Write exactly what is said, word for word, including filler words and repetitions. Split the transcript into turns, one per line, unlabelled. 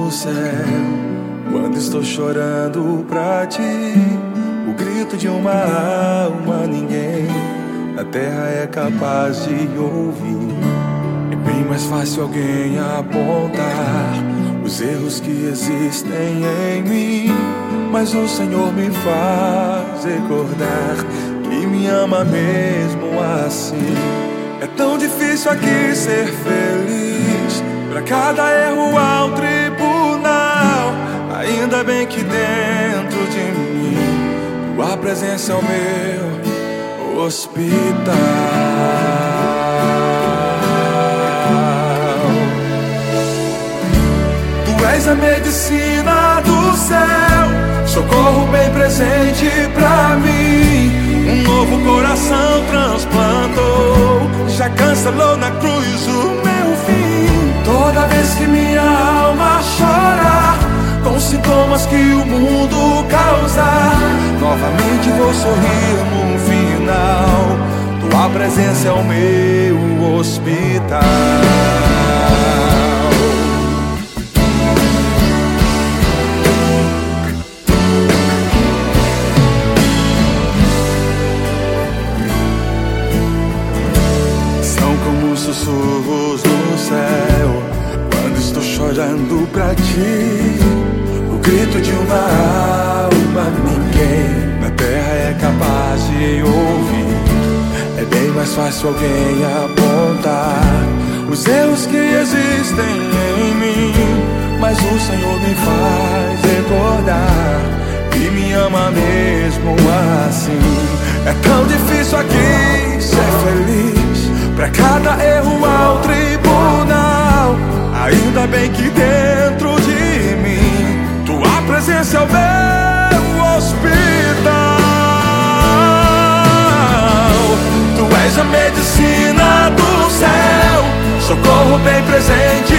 no céu. Quando estou chorando pra ti, o grito de uma alma ninguém na terra é capaz de ouvir. É bem mais fácil alguém apontar os erros que existem em mim, mas o Senhor me faz recordar que me ama mesmo assim. É tão difícil aqui ser feliz, pra cada erro há um tribunal. Ainda bem que dentro de mim tua presença é o meu hospital. Tu és a medicina do céu, socorro bem presente pra mim. Um novo coração transplantou, já cancelou na cruz o meu fim. Toda vez que minha alma chora com sintomas que o mundo causa, novamente vou sorrir no final. Tua presença é o meu hospital. Sussurros no céu, quando estou chorando pra ti, o grito de uma alma ninguém na terra é capaz de ouvir. É bem mais fácil alguém apontar os erros que existem em mim, mas o Senhor me faz recordar que me ama mesmo assim. É tão difícil aqui ser feliz, pra cada erro há um tribunal. Ainda bem que dentro de mim tua presença é o meu hospital. Tu és a medicina do céu, socorro bem presente